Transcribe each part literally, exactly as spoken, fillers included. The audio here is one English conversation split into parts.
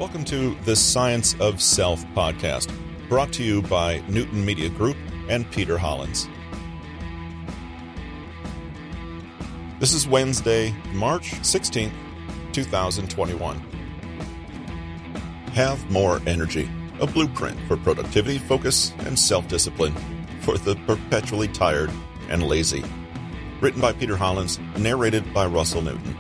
Welcome to the Science of Self podcast, brought to you by Newton Media Group and Peter Hollins. This is Wednesday, March sixteenth, twenty twenty-one. Have more energy, a blueprint for productivity, focus, and self-discipline for the perpetually tired and lazy. Written by Peter Hollins, narrated by Russell Newton.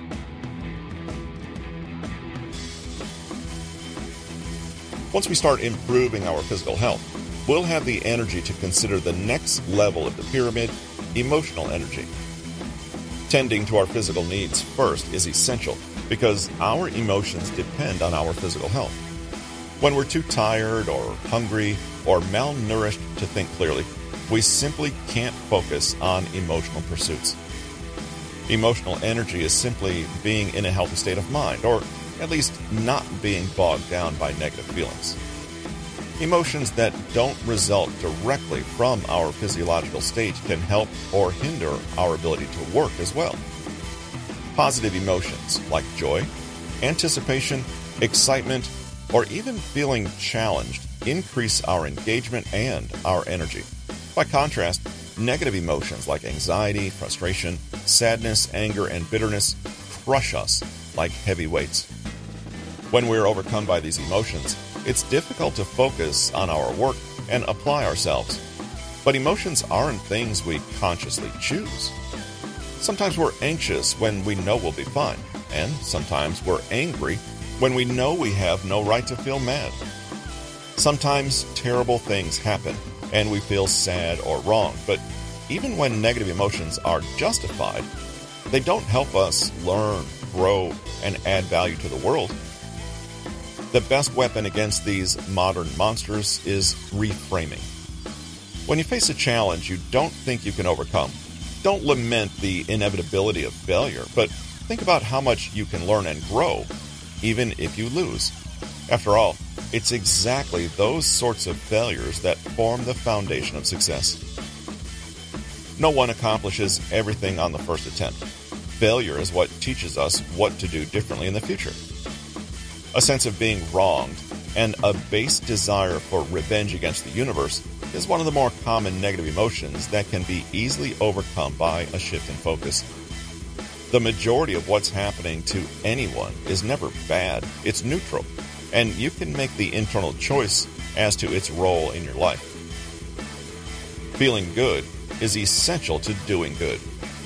Once we start improving our physical health, we'll have the energy to consider the next level of the pyramid, emotional energy. Tending to our physical needs first is essential because our emotions depend on our physical health. When we're too tired or hungry or malnourished to think clearly, we simply can't focus on emotional pursuits. Emotional energy is simply being in a healthy state of mind, or at least not being bogged down by negative feelings. Emotions that don't result directly from our physiological state can help or hinder our ability to work as well. Positive emotions like joy, anticipation, excitement, or even feeling challenged increase our engagement and our energy. By contrast, negative emotions like anxiety, frustration, sadness, anger, and bitterness crush us like heavy weights. When we are overcome by these emotions, it's difficult to focus on our work and apply ourselves. But emotions aren't things we consciously choose. Sometimes we're anxious when we know we'll be fine, and sometimes we're angry when we know we have no right to feel mad. Sometimes terrible things happen, and we feel sad or wrong, but even when negative emotions are justified, they don't help us learn, grow, and add value to the world. The best weapon against these modern monsters is reframing. When you face a challenge you don't think you can overcome, don't lament the inevitability of failure, but think about how much you can learn and grow, even if you lose. After all, it's exactly those sorts of failures that form the foundation of success. No one accomplishes everything on the first attempt. Failure is what teaches us what to do differently in the future. A sense of being wronged and a base desire for revenge against the universe is one of the more common negative emotions that can be easily overcome by a shift in focus. The majority of what's happening to anyone is never bad, it's neutral, and you can make the internal choice as to its role in your life. Feeling good is essential to doing good.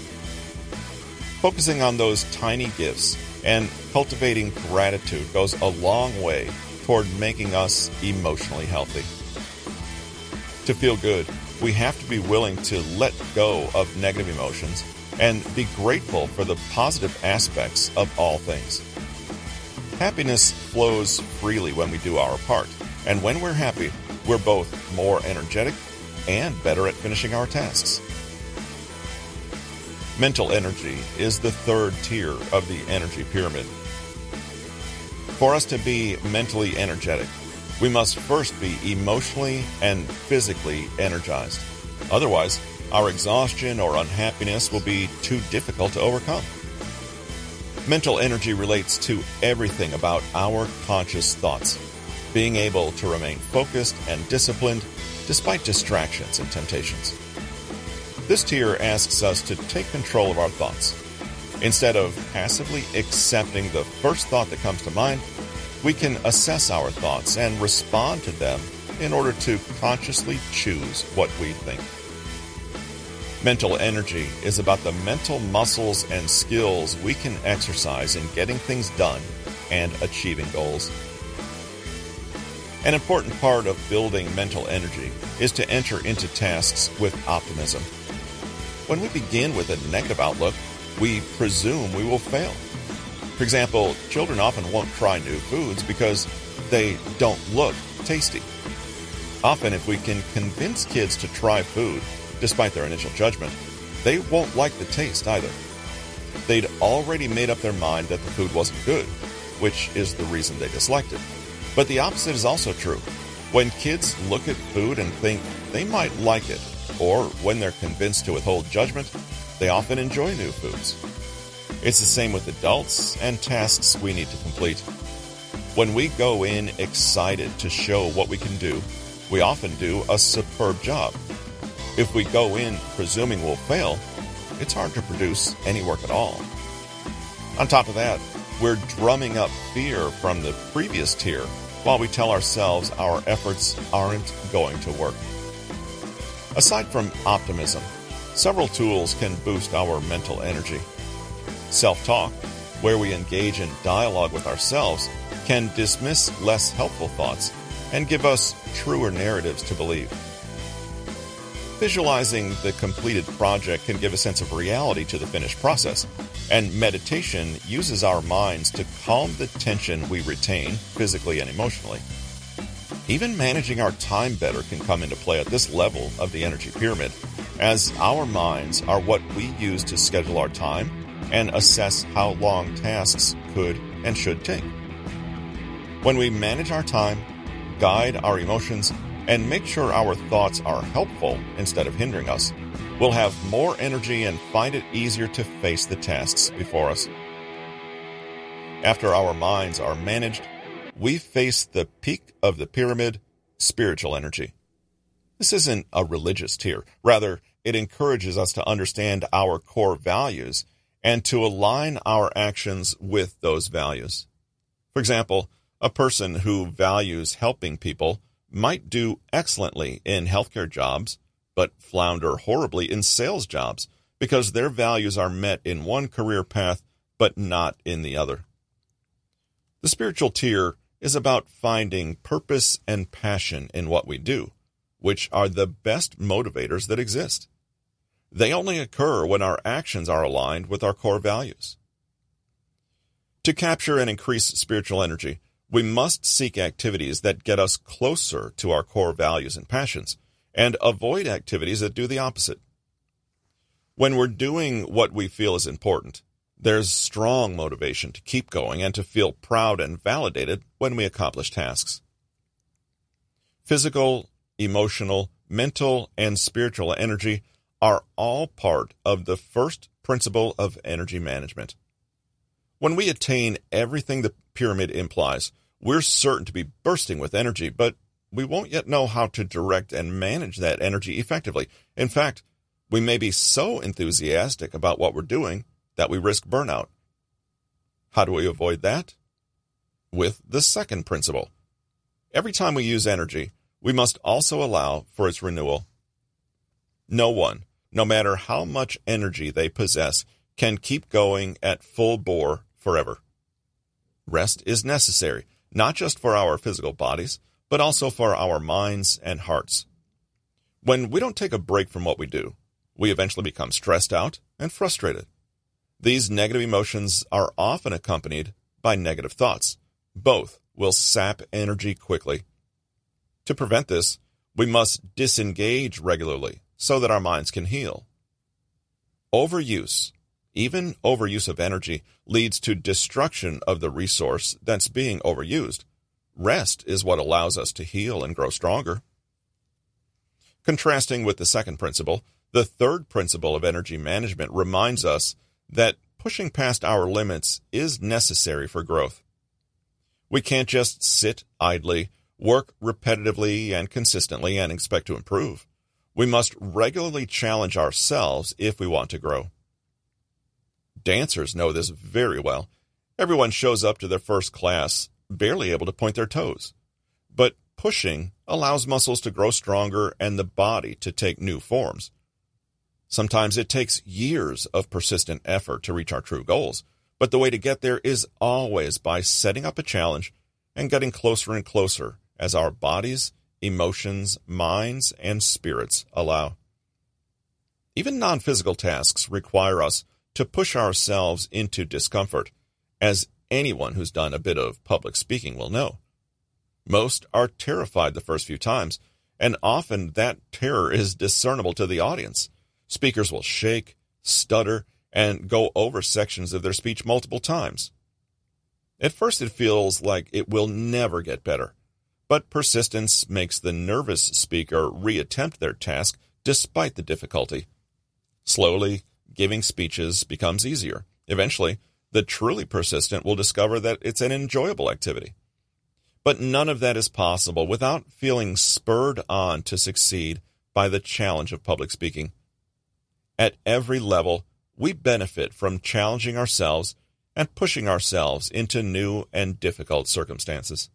Focusing on those tiny gifts and cultivating gratitude goes a long way toward making us emotionally healthy. To feel good, we have to be willing to let go of negative emotions and be grateful for the positive aspects of all things. Happiness flows freely when we do our part, and when we're happy, we're both more energetic and better at finishing our tasks. Mental energy is the third tier of the energy pyramid. For us to be mentally energetic, we must first be emotionally and physically energized. Otherwise, our exhaustion or unhappiness will be too difficult to overcome. Mental energy relates to everything about our conscious thoughts, being able to remain focused and disciplined despite distractions and temptations. This tier asks us to take control of our thoughts. Instead of passively accepting the first thought that comes to mind, we can assess our thoughts and respond to them in order to consciously choose what we think. Mental energy is about the mental muscles and skills we can exercise in getting things done and achieving goals. An important part of building mental energy is to enter into tasks with optimism. When we begin with a negative outlook, we presume we will fail. For example, children often won't try new foods because they don't look tasty. Often, if we can convince kids to try food, despite their initial judgment, they won't like the taste either. They'd already made up their mind that the food wasn't good, which is the reason they disliked it. But the opposite is also true. When kids look at food and think they might like it, or when they're convinced to withhold judgment, they often enjoy new foods. It's the same with adults and tasks we need to complete. When we go in excited to show what we can do, we often do a superb job. If we go in presuming we'll fail, it's hard to produce any work at all. On top of that, we're drumming up fear from the previous tier while we tell ourselves our efforts aren't going to work. Aside from optimism, several tools can boost our mental energy. Self-talk, where we engage in dialogue with ourselves, can dismiss less helpful thoughts and give us truer narratives to believe. Visualizing the completed project can give a sense of reality to the finished process, and meditation uses our minds to calm the tension we retain physically and emotionally. Even managing our time better can come into play at this level of the energy pyramid, as our minds are what we use to schedule our time and assess how long tasks could and should take. When we manage our time, guide our emotions, and make sure our thoughts are helpful instead of hindering us, we'll have more energy and find it easier to face the tasks before us. After our minds are managed, we face the peak of the pyramid, spiritual energy. This isn't a religious tier. Rather, it encourages us to understand our core values and to align our actions with those values. For example, a person who values helping people might do excellently in healthcare jobs, but flounder horribly in sales jobs because their values are met in one career path, but not in the other. The spiritual tier is about finding purpose and passion in what we do, which are the best motivators that exist. They only occur when our actions are aligned with our core values. To capture and increase spiritual energy, we must seek activities that get us closer to our core values and passions, and avoid activities that do the opposite. When we're doing what we feel is important, there's strong motivation to keep going and to feel proud and validated when we accomplish tasks. Physical, emotional, mental, and spiritual energy are all part of the first principle of energy management. When we attain everything the pyramid implies, we're certain to be bursting with energy, but we won't yet know how to direct and manage that energy effectively. In fact, we may be so enthusiastic about what we're doing that we risk burnout. How do we avoid that? With the second principle. Every time we use energy, we must also allow for its renewal. No one, no matter how much energy they possess, can keep going at full bore forever. Rest is necessary, not just for our physical bodies, but also for our minds and hearts. When we don't take a break from what we do, we eventually become stressed out and frustrated. These negative emotions are often accompanied by negative thoughts. Both will sap energy quickly. To prevent this, we must disengage regularly so that our minds can heal. Overuse, even overuse of energy, leads to destruction of the resource that's being overused. Rest is what allows us to heal and grow stronger. Contrasting with the second principle, the third principle of energy management reminds us that pushing past our limits is necessary for growth. We can't just sit idly, work repetitively and consistently, and expect to improve. We must regularly challenge ourselves if we want to grow. Dancers know this very well. Everyone shows up to their first class barely able to point their toes. But pushing allows muscles to grow stronger and the body to take new forms. Sometimes it takes years of persistent effort to reach our true goals, but the way to get there is always by setting up a challenge and getting closer and closer as our bodies, emotions, minds, and spirits allow. Even non-physical tasks require us to push ourselves into discomfort, as anyone who's done a bit of public speaking will know. Most are terrified the first few times, and often that terror is discernible to the audience. Speakers will shake, stutter, and go over sections of their speech multiple times. At first it feels like it will never get better, but persistence makes the nervous speaker reattempt their task despite the difficulty. Slowly, giving speeches becomes easier. Eventually, the truly persistent will discover that it's an enjoyable activity. But none of that is possible without feeling spurred on to succeed by the challenge of public speaking. At every level, we benefit from challenging ourselves and pushing ourselves into new and difficult circumstances.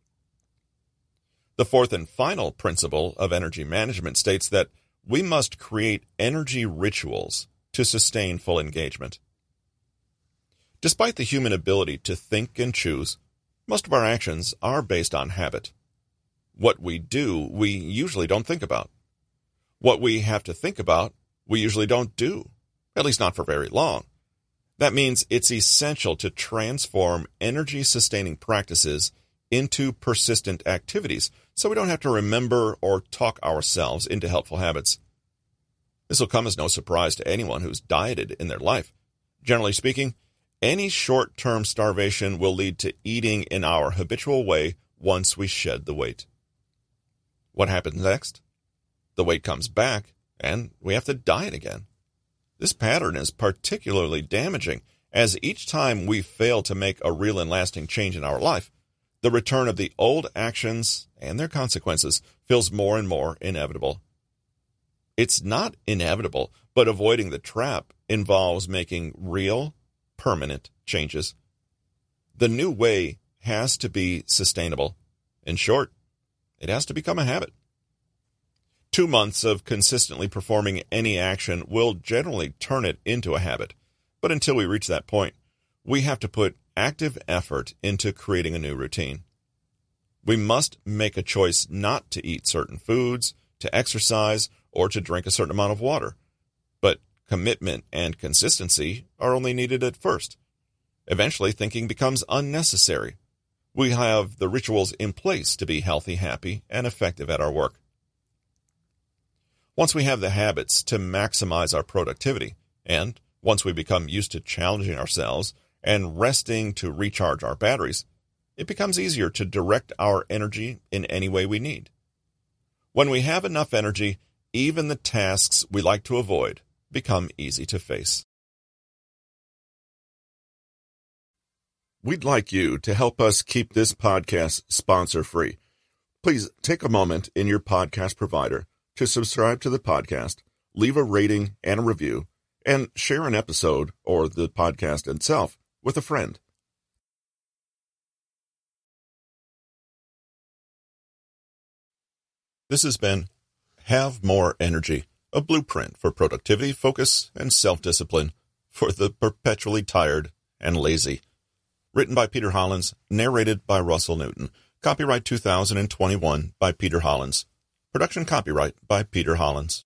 The fourth and final principle of energy management states that we must create energy rituals to sustain full engagement. Despite the human ability to think and choose, most of our actions are based on habit. What we do, we usually don't think about. What we have to think about, we usually don't do, at least not for very long. That means it's essential to transform energy-sustaining practices into persistent activities so we don't have to remember or talk ourselves into helpful habits. This will come as no surprise to anyone who's dieted in their life. Generally speaking, any short-term starvation will lead to eating in our habitual way once we shed the weight. What happens next? The weight comes back, and we have to diet again. This pattern is particularly damaging, as each time we fail to make a real and lasting change in our life, the return of the old actions and their consequences feels more and more inevitable. It's not inevitable, but avoiding the trap involves making real, permanent changes. The new way has to be sustainable. In short, it has to become a habit. Two months of consistently performing any action will generally turn it into a habit. But until we reach that point, we have to put active effort into creating a new routine. We must make a choice not to eat certain foods, to exercise, or to drink a certain amount of water. But commitment and consistency are only needed at first. Eventually, thinking becomes unnecessary. We have the rituals in place to be healthy, happy, and effective at our work. Once we have the habits to maximize our productivity, and once we become used to challenging ourselves and resting to recharge our batteries, it becomes easier to direct our energy in any way we need. When we have enough energy, even the tasks we like to avoid become easy to face. We'd like you to help us keep this podcast sponsor-free. Please take a moment in your podcast provider to subscribe to the podcast, leave a rating and a review, and share an episode or the podcast itself with a friend. This has been Have More Energy, a blueprint for productivity, focus, and self-discipline for the perpetually tired and lazy. Written by Peter Hollins, narrated by Russell Newton. Copyright two thousand twenty-one by Peter Hollins. Production copyright by Peter Hollins.